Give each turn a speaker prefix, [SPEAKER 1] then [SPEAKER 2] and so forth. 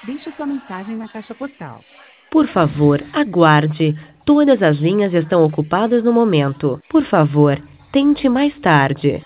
[SPEAKER 1] Deixe sua mensagem na caixa postal.
[SPEAKER 2] Por favor, aguarde. Todas as linhas estão ocupadas no momento. Por favor, tente mais tarde.